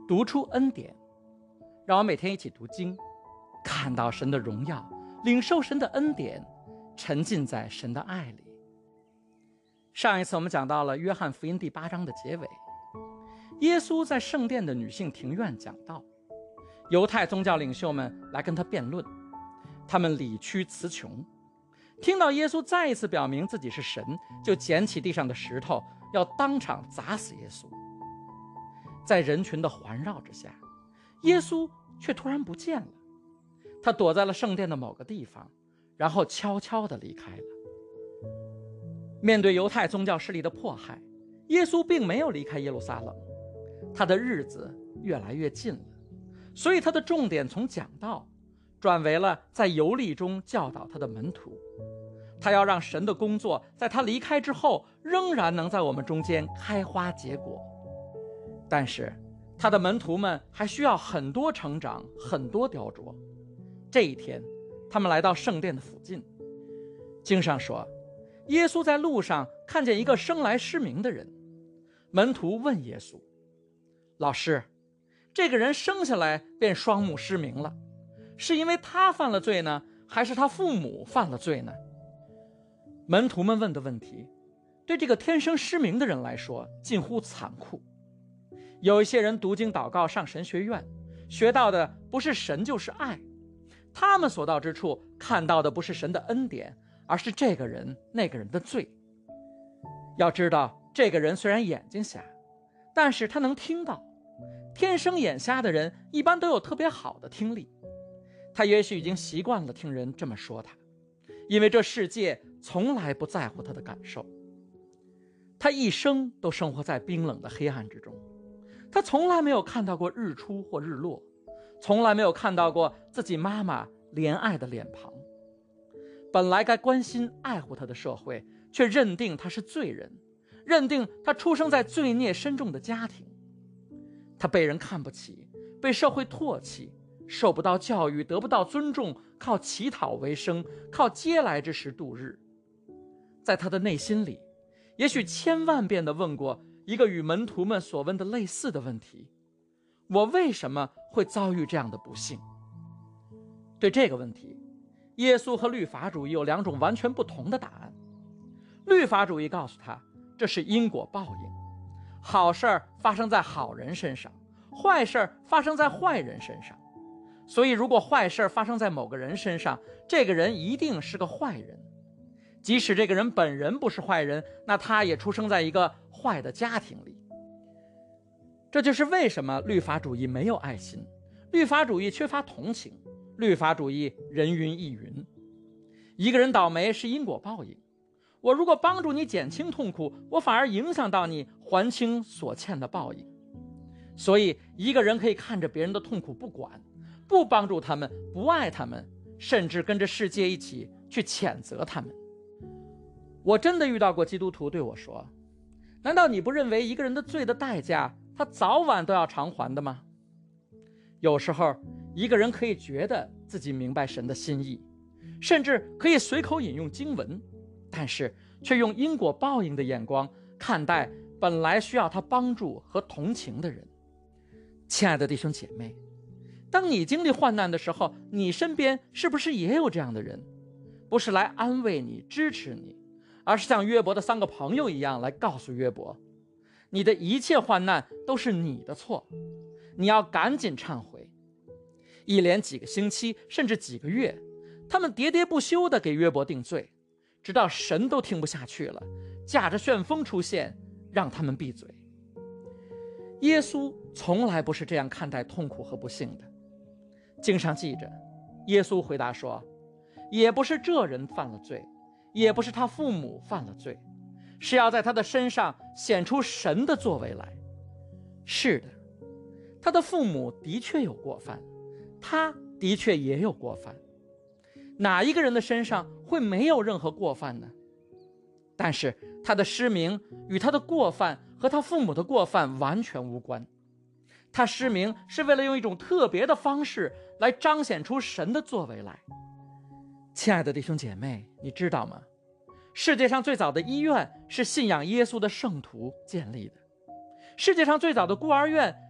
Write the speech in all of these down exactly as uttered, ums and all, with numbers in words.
读出恩典。让我每天一起读经，看到神的荣耀，领受神的恩典，沉浸在神的爱里。上一次我们讲到了约翰福音第八章的结尾，耶稣在圣殿的女性庭院讲道，犹太宗教领袖们来跟他辩论，他们理屈词穷，听到耶稣再一次表明自己是神，就捡起地上的石头要当场砸死耶稣。在人群的环绕之下，耶稣却突然不见了，他躲在了圣殿的某个地方，然后悄悄地离开了。面对犹太宗教势力的迫害，耶稣并没有离开耶路撒冷，他的日子越来越近了，所以他的重点从讲道转为了在游历中教导他的门徒。他要让神的工作在他离开之后仍然能在我们中间开花结果。但是他的门徒们还需要很多成长，很多雕琢。这一天，他们来到圣殿的附近。经上说，耶稣在路上看见一个生来失明的人，门徒问耶稣：老师，这个人生下来便双目失明了，是因为他犯了罪呢，还是他父母犯了罪呢？门徒们问的问题对这个天生失明的人来说近乎残酷。有一些人读经祷告上神学院，学到的不是神就是爱，他们所到之处看到的不是神的恩典，而是这个人那个人的罪。要知道，这个人虽然眼睛瞎，但是他能听到。天生眼瞎的人一般都有特别好的听力，他也许已经习惯了听人这么说他，因为这世界从来不在乎他的感受。他一生都生活在冰冷的黑暗之中，他从来没有看到过日出或日落，从来没有看到过自己妈妈怜爱的脸庞。本来该关心爱护他的社会，却认定他是罪人，认定他出生在罪孽深重的家庭。他被人看不起，被社会唾弃，受不到教育，得不到尊重，靠乞讨为生，靠嗟来之食度日。在他的内心里，也许千万遍地问过一个与门徒们所问的类似的问题：我为什么会遭遇这样的不幸？对这个问题，耶稣和律法主义有两种完全不同的答案。律法主义告诉他，这是因果报应，好事发生在好人身上，坏事发生在坏人身上。所以如果坏事发生在某个人身上，这个人一定是个坏人。即使这个人本人不是坏人，那他也出生在一个坏的家庭里。这就是为什么律法主义没有爱心，律法主义缺乏同情，律法主义人云亦云。一个人倒霉是因果报应，我如果帮助你减轻痛苦，我反而影响到你还清所欠的报应。所以一个人可以看着别人的痛苦不管，不帮助他们，不爱他们，甚至跟着世界一起去谴责他们。我真的遇到过基督徒对我说，难道你不认为一个人的罪的代价他早晚都要偿还的吗？有时候一个人可以觉得自己明白神的心意，甚至可以随口引用经文，但是却用因果报应的眼光看待本来需要他帮助和同情的人。亲爱的弟兄姐妹，当你经历患难的时候，你身边是不是也有这样的人？不是来安慰你支持你，而是像约伯的三个朋友一样来告诉约伯，你的一切患难都是你的错，你要赶紧忏悔。一连几个星期甚至几个月，他们喋喋不休地给约伯定罪，直到神都听不下去了，驾着旋风出现，让他们闭嘴。耶稣从来不是这样看待痛苦和不幸的。经上记着，耶稣回答说，也不是这人犯了罪，也不是他父母犯了罪，是要在他的身上显出神的作为来。是的，他的父母的确有过犯，他的确也有过犯。哪一个人的身上会没有任何过犯呢？但是他的失明与他的过犯和他父母的过犯完全无关。他失明是为了用一种特别的方式来彰显出神的作为来。亲爱的弟兄姐妹，你知道吗？世界上最早的医院是信仰耶稣的圣徒建立的，世界上最早的孤儿院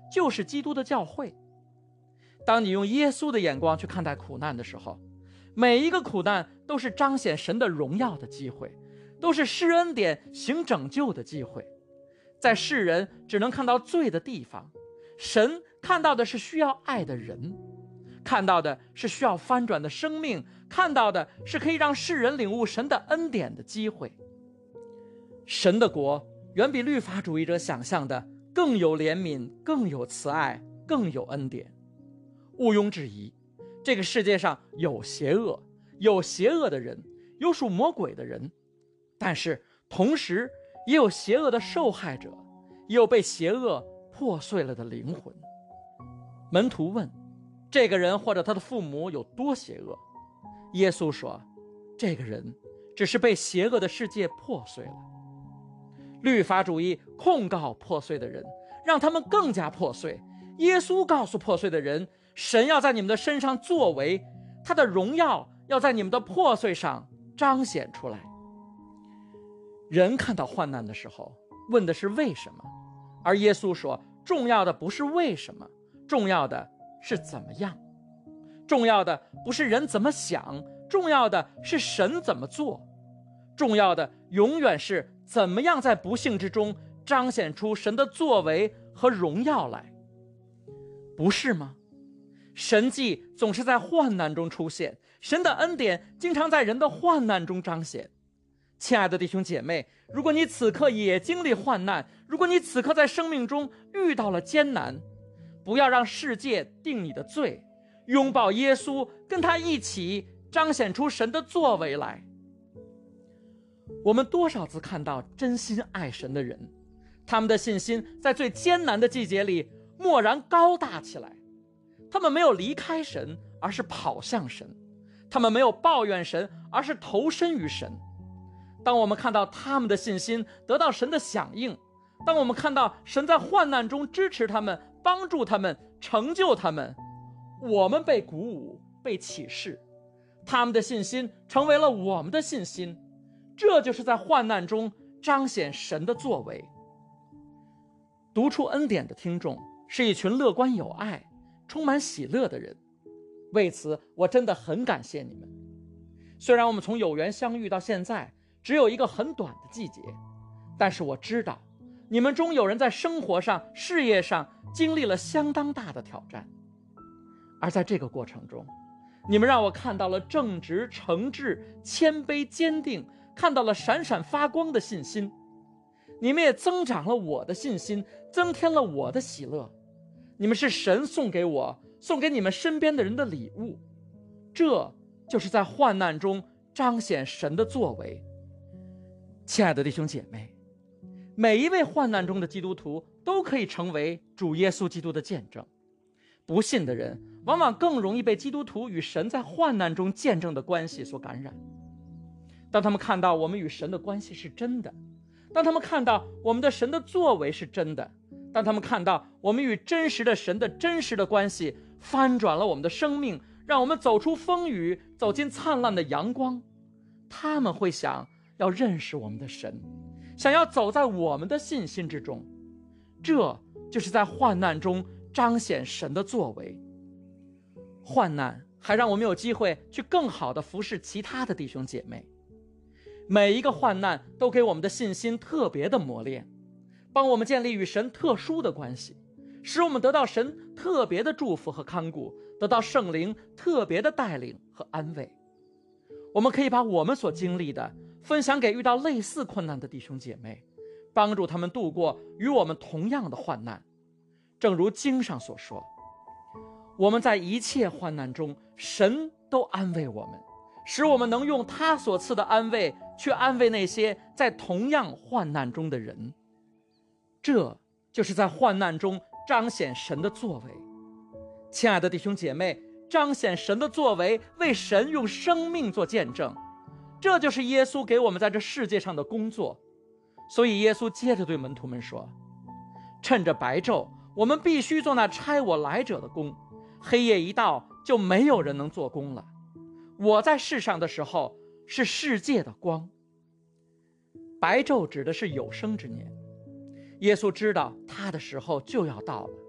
就是基督的教会。当你用耶稣的眼光去看待苦难的时候，每一个苦难都是彰显神的荣耀的机会，都是施恩典行拯救的机会。在世人只能看到罪的地方，神看到的是需要爱的人，看到的是需要翻转的生命，看到的是可以让世人领悟神的恩典的机会。神的国远比律法主义者想象的更有怜悯，更有慈爱，更有恩典。毋庸置疑，这个世界上有邪恶，有邪恶的人，有属魔鬼的人，但是同时也有邪恶的受害者，也有被邪恶破碎了的灵魂。门徒问，这个人或者他的父母有多邪恶？耶稣说，这个人只是被邪恶的世界破碎了。律法主义控告破碎的人，让他们更加破碎。耶稣告诉破碎的人，神要在你们的身上作为，他的荣耀要在你们的破碎上彰显出来。人看到患难的时候，问的是为什么，而耶稣说，重要的不是为什么，重要的是怎么样。重要的不是人怎么想，重要的是神怎么做。重要的永远是怎么样在不幸之中彰显出神的作为和荣耀来，不是吗？神迹总是在患难中出现，神的恩典经常在人的患难中彰显。亲爱的弟兄姐妹，如果你此刻也经历患难，如果你此刻在生命中遇到了艰难，不要让世界定你的罪，拥抱耶稣，跟他一起彰显出神的作为来。我们多少次看到真心爱神的人，他们的信心在最艰难的季节里蓦然高大起来。他们没有离开神，而是跑向神；他们没有抱怨神，而是投身于神。当我们看到他们的信心得到神的响应，当我们看到神在患难中支持他们，帮助他们，成就他们，我们被鼓舞，被启示，他们的信心成为了我们的信心。这就是在患难中彰显神的作为。读出恩典的听众是一群乐观有爱、充满喜乐的人，为此我真的很感谢你们。虽然我们从有缘相遇到现在只有一个很短的季节，但是我知道你们中有人在生活上、事业上经历了相当大的挑战，而在这个过程中，你们让我看到了正直、诚挚、谦卑、坚定，看到了闪闪发光的信心。你们也增长了我的信心，增添了我的喜乐。你们是神送给我、送给你们身边的人的礼物，这就是在患难中彰显神的作为。亲爱的弟兄姐妹，每一位患难中的基督徒都可以成为主耶稣基督的见证。不信的人往往更容易被基督徒与神在患难中见证的关系所感染。当他们看到我们与神的关系是真的，当他们看到我们的神的作为是真的，当他们看到我们与真实的神的真实的关系翻转了我们的生命，让我们走出风雨，走进灿烂的阳光，他们会想要认识我们的神，想要走在我们的信心之中。这就是在患难中彰显神的作为。患难还让我们有机会去更好地服侍其他的弟兄姐妹。每一个患难都给我们的信心特别的磨练，帮我们建立与神特殊的关系，使我们得到神特别的祝福和看顾，得到圣灵特别的带领和安慰。我们可以把我们所经历的分享给遇到类似困难的弟兄姐妹，帮助他们度过与我们同样的患难。正如经上所说，我们在一切患难中，神都安慰我们，使我们能用他所赐的安慰去安慰那些在同样患难中的人。这就是在患难中彰显神的作为。亲爱的弟兄姐妹，彰显神的作为，为神用生命做见证，这就是耶稣给我们在这世界上的工作。所以耶稣接着对门徒们说，趁着白昼，我们必须做那差我来者的工，黑夜一到，就没有人能做工了。我在世上的时候是世界的光。白昼指的是有生之年，耶稣知道他的时候就要到了，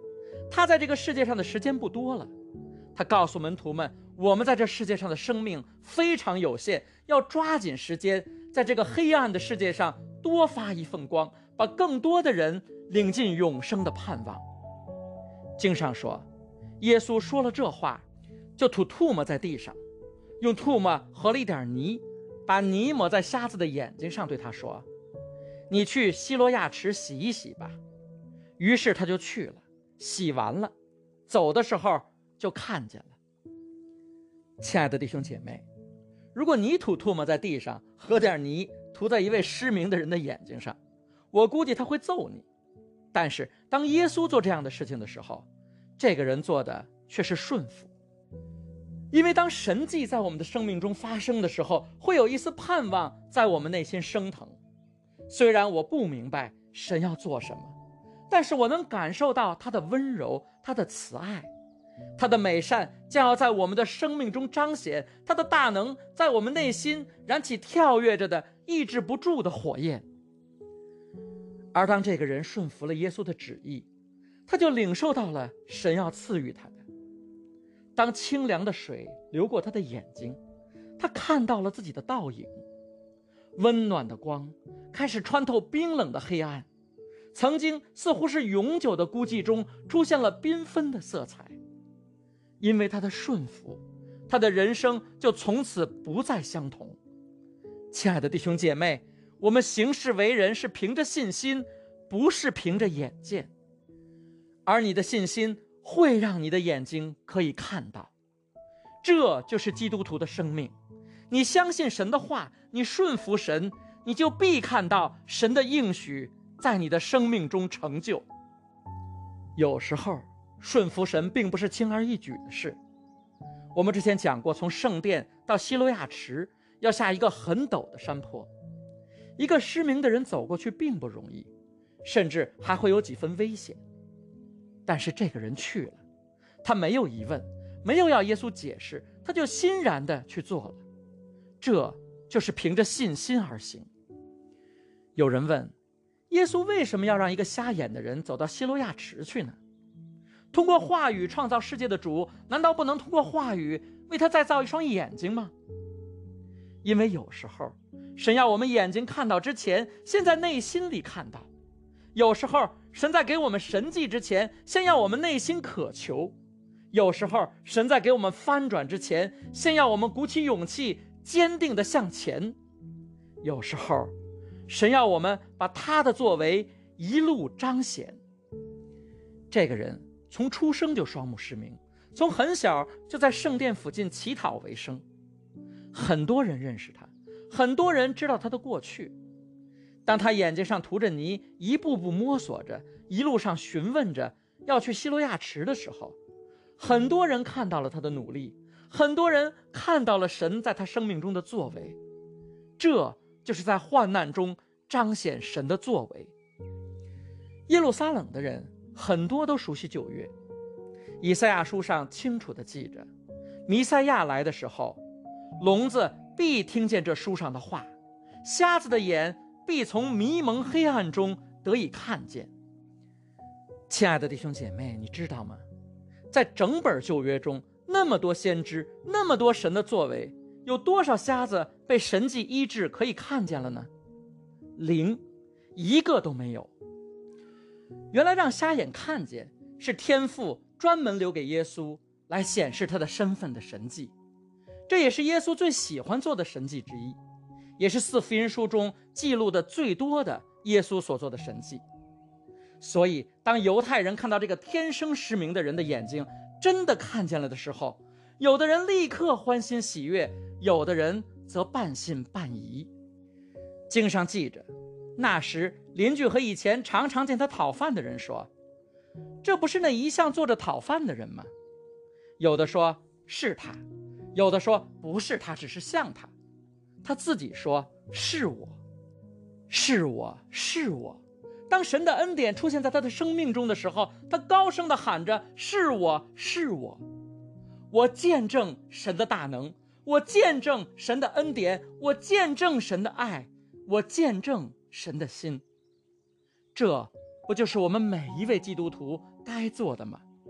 他在这个世界上的时间不多了。他告诉门徒们，我们在这世界上的生命非常有限，要抓紧时间，在这个黑暗的世界上多发一份光，把更多的人领进永生的盼望。经上说，耶稣说了这话，就吐唾沫在地上，用唾沫和了一点泥，把泥抹在瞎子的眼睛上，对他说，你去西罗亚池洗一洗吧。于是他就去了，洗完了，走的时候就看见了。亲爱的弟兄姐妹，如果你吐唾沫在地上，和点泥涂在一位失明的人的眼睛上，我估计他会揍你。但是当耶稣做这样的事情的时候，这个人做的却是顺服。因为当神迹在我们的生命中发生的时候，会有一丝盼望在我们内心升腾。虽然我不明白神要做什么，但是我能感受到他的温柔，他的慈爱，他的美善将要在我们的生命中彰显，他的大能在我们内心燃起跳跃着的抑制不住的火焰。而当这个人顺服了耶稣的旨意，他就领受到了神要赐予他的。当清凉的水流过他的眼睛，他看到了自己的倒影，温暖的光开始穿透冰冷的黑暗，曾经似乎是永久的孤寂中出现了缤纷的色彩。因为他的顺服，他的人生就从此不再相同。亲爱的弟兄姐妹，我们行事为人是凭着信心，不是凭着眼见。而你的信心会让你的眼睛可以看到，这就是基督徒的生命。你相信神的话，你顺服神，你就必看到神的应许在你的生命中成就。有时候顺服神并不是轻而易举的事。我们之前讲过，从圣殿到西罗亚池要下一个很陡的山坡，一个失明的人走过去并不容易，甚至还会有几分危险。但是这个人去了，他没有疑问，没有要耶稣解释，他就欣然地去做了。这就是凭着信心而行。有人问，耶稣为什么要让一个瞎眼的人走到西罗亚池去呢？通过话语创造世界的主，难道不能通过话语为他再造一双眼睛吗？因为有时候神要我们眼睛看到之前，先在内心里看到；有时候神在给我们神迹之前，先要我们内心渴求；有时候神在给我们翻转之前，先要我们鼓起勇气，坚定地向前；有时候神要我们把他的作为一路彰显。这个人从出生就双目失明，从很小就在圣殿附近乞讨为生。很多人认识他，很多人知道他的过去。当他眼睛上涂着泥，一步步摸索着，一路上询问着要去西罗亚池的时候，很多人看到了他的努力，很多人看到了神在他生命中的作为。这就是在患难中彰显神的作为。耶路撒冷的人很多都熟悉旧约，以赛亚书上清楚地记着，弥赛亚来的时候，聋子必听见这书上的话，瞎子的眼必从迷蒙黑暗中得以看见。亲爱的弟兄姐妹，你知道吗？在整本旧约中，那么多先知，那么多神的作为，有多少瞎子被神迹医治可以看见了呢？零，一个都没有。原来让瞎眼看见是天父专门留给耶稣来显示他的身份的神迹，这也是耶稣最喜欢做的神迹之一，也是四福音书中记录的最多的耶稣所做的神迹。所以当犹太人看到这个天生失明的人的眼睛真的看见了的时候，有的人立刻欢欣喜悦，有的人则半信半疑。经上记着，那时邻居和以前常常见他讨饭的人说，这不是那一向坐着讨饭的人吗？有的说是他，有的说不是他，只是像他。他自己说是我，是我，是我。当神的恩典出现在他的生命中的时候，他高声地喊着，是我，是我。我见证神的大能，我见证神的恩典，我见证神的爱，我见证神的心。这不就是我们每一位基督徒该做的吗？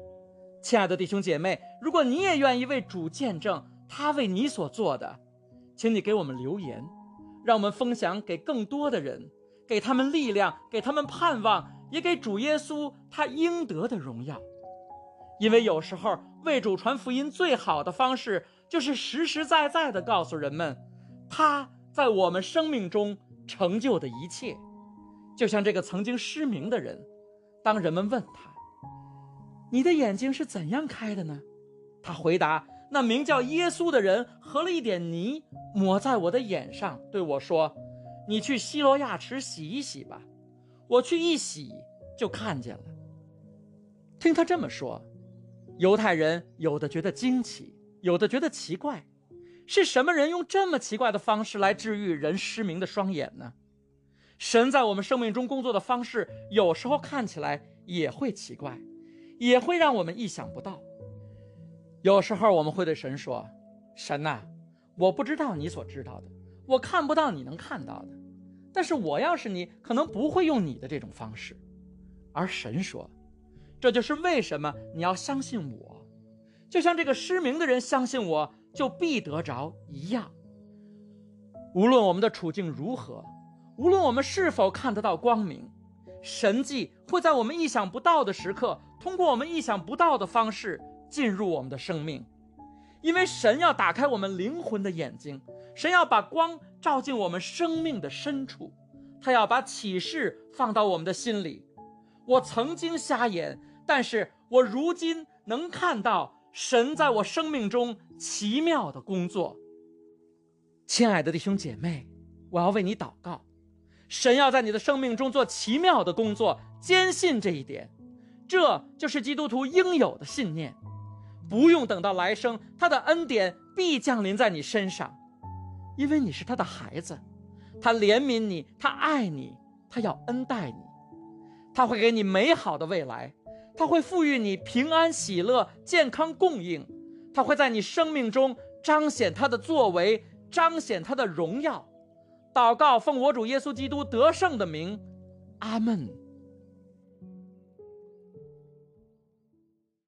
亲爱的弟兄姐妹，如果你也愿意为主见证他为你所做的，请你给我们留言，让我们分享给更多的人，给他们力量，给他们盼望，也给主耶稣他应得的荣耀。因为有时候为主传福音最好的方式，就是实实在在地告诉人们他在我们生命中成就的一切。就像这个曾经失明的人，当人们问他，你的眼睛是怎样开的呢？他回答，那名叫耶稣的人和了一点泥抹在我的眼上，对我说，你去西罗亚池洗一洗吧。我去一洗就看见了。听他这么说，犹太人有的觉得惊奇，有的觉得奇怪，是什么人用这么奇怪的方式来治愈人失明的双眼呢？神在我们生命中工作的方式，有时候看起来也会奇怪，也会让我们意想不到。有时候我们会对神说，神啊，我不知道你所知道的，我看不到你能看到的，但是我要是你，可能不会用你的这种方式。而神说，这就是为什么你要相信我，就像这个失明的人相信我，就必得着一样。无论我们的处境如何，无论我们是否看得到光明，神迹会在我们意想不到的时刻，通过我们意想不到的方式进入我们的生命。因为神要打开我们灵魂的眼睛，神要把光照进我们生命的深处，他要把启示放到我们的心里。我曾经瞎眼，但是我如今能看到神在我生命中奇妙的工作。亲爱的弟兄姐妹，我要为你祷告，神要在你的生命中做奇妙的工作，坚信这一点，这就是基督徒应有的信念。不用等到来生，他的恩典必降临在你身上，因为你是他的孩子，他怜悯你，他爱你，他要恩待你，他会给你美好的未来，他会赋予你平安喜乐健康供应，他会在你生命中彰显他的作为，彰显他的荣耀。祷告奉我主耶稣基督得胜的名，阿们。